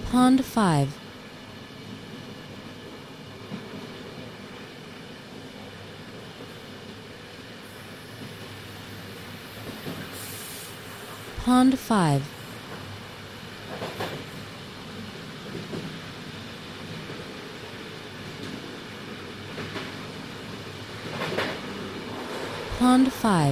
Pond 5. Pond 5. Pond 5.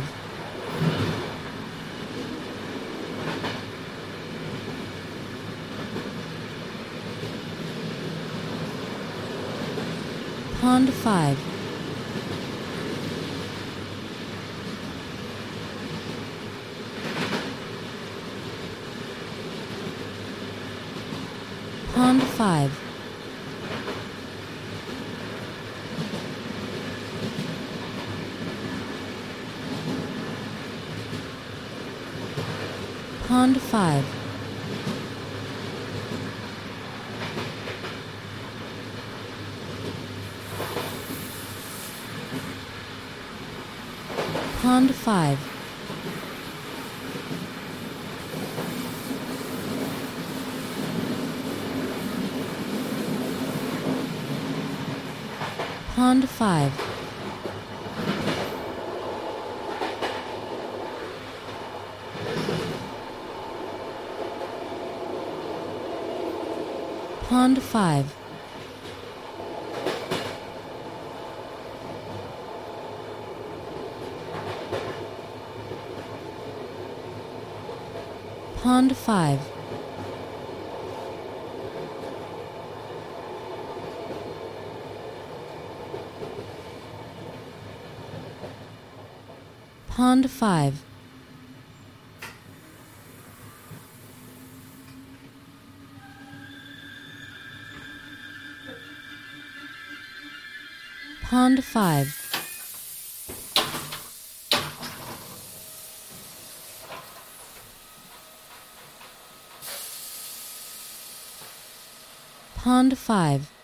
Pond 5. Pond 5. Pond 5. Pond 5. Pond 5. Pond 5. Pond 5. Pond 5. Pond 5. Pond 5.